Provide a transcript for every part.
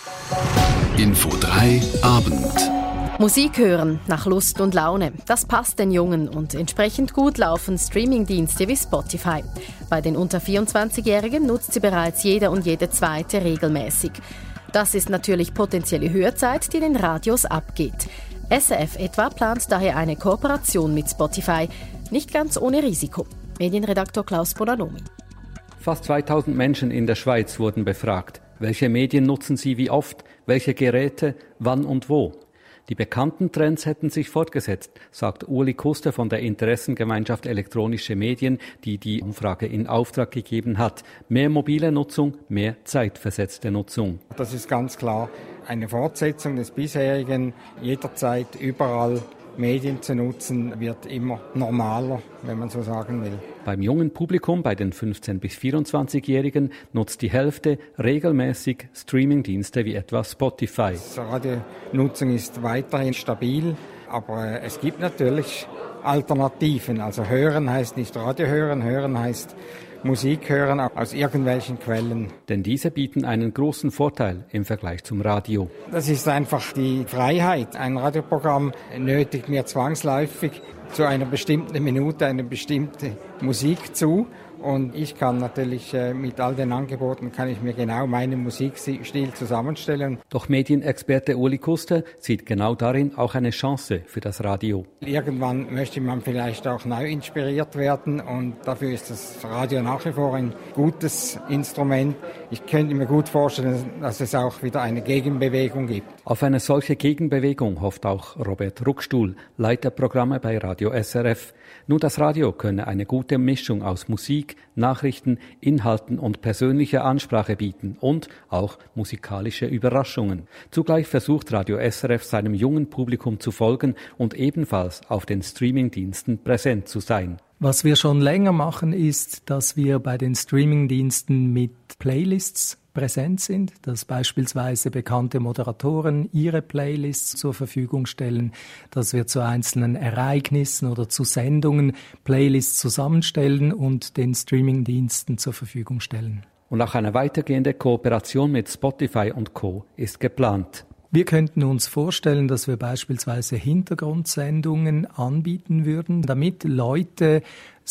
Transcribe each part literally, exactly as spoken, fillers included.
Info drei Abend. Musik hören nach Lust und Laune. Das passt den Jungen und entsprechend gut laufen Streamingdienste wie Spotify. Bei den unter vierundzwanzigjährigen nutzt sie bereits jeder und jede zweite regelmäßig. Das ist natürlich potenzielle Hörzeit, die den Radios abgeht. S R F etwa plant daher eine Kooperation mit Spotify, nicht ganz ohne Risiko. Medienredaktor Klaus Bonanomi. Fast zweitausend Menschen in der Schweiz wurden befragt. Welche Medien nutzen sie wie oft? Welche Geräte? Wann und wo? Die bekannten Trends hätten sich fortgesetzt, sagt Uli Kuster von der Interessengemeinschaft Elektronische Medien, die die Umfrage in Auftrag gegeben hat. Mehr mobile Nutzung, mehr zeitversetzte Nutzung. Das ist ganz klar eine Fortsetzung des bisherigen, jederzeit überall Medien zu nutzen, wird immer normaler, wenn man so sagen will. Beim jungen Publikum, bei den fünfzehn- bis vierundzwanzigjährigen, nutzt die Hälfte regelmäßig Streamingdienste wie etwa Spotify. Die Radionutzung ist weiterhin stabil, aber es gibt natürlich Alternativen. Also hören heißt nicht Radio hören, hören heißt Musik hören aus irgendwelchen Quellen. Denn diese bieten einen großen Vorteil im Vergleich zum Radio. Das ist einfach die Freiheit. Ein Radioprogramm nötigt mir zwangsläufig zu einer bestimmten Minute eine bestimmte Musik zu. Und ich kann natürlich äh, mit all den Angeboten kann ich mir genau meinen Musikstil zusammenstellen. Doch Medienexperte Uli Kuster sieht genau darin auch eine Chance für das Radio. Irgendwann möchte man vielleicht auch neu inspiriert werden und dafür ist das Radio nach wie vor ein gutes Instrument. Ich könnte mir gut vorstellen, dass es auch wieder eine Gegenbewegung gibt. Auf eine solche Gegenbewegung hofft auch Robert Ruckstuhl, Leiter Programme bei Radio S R F. Nur das Radio könne eine gute Mischung aus Musik, Nachrichten, Inhalten und persönlicher Ansprache bieten und auch musikalische Überraschungen. Zugleich versucht Radio S R F seinem jungen Publikum zu folgen und ebenfalls auf den Streamingdiensten präsent zu sein. Was wir schon länger machen, ist, dass wir bei den Streamingdiensten mit Playlists präsent sind, dass beispielsweise bekannte Moderatoren ihre Playlists zur Verfügung stellen, dass wir zu einzelnen Ereignissen oder zu Sendungen Playlists zusammenstellen und den Streamingdiensten zur Verfügung stellen. Und auch eine weitergehende Kooperation mit Spotify und Co. ist geplant. Wir könnten uns vorstellen, dass wir beispielsweise Hintergrundsendungen anbieten würden, damit Leute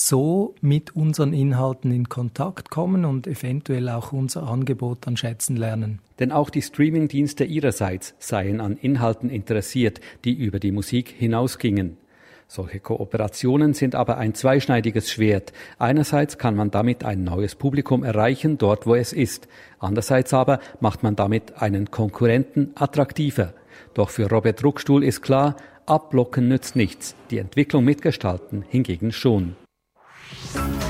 so mit unseren Inhalten in Kontakt kommen und eventuell auch unser Angebot dann schätzen lernen. Denn auch die Streamingdienste ihrerseits seien an Inhalten interessiert, die über die Musik hinausgingen. Solche Kooperationen sind aber ein zweischneidiges Schwert. Einerseits kann man damit ein neues Publikum erreichen, dort wo es ist. Andererseits aber macht man damit einen Konkurrenten attraktiver. Doch für Robert Ruckstuhl ist klar, abblocken nützt nichts. Die Entwicklung mitgestalten hingegen schon.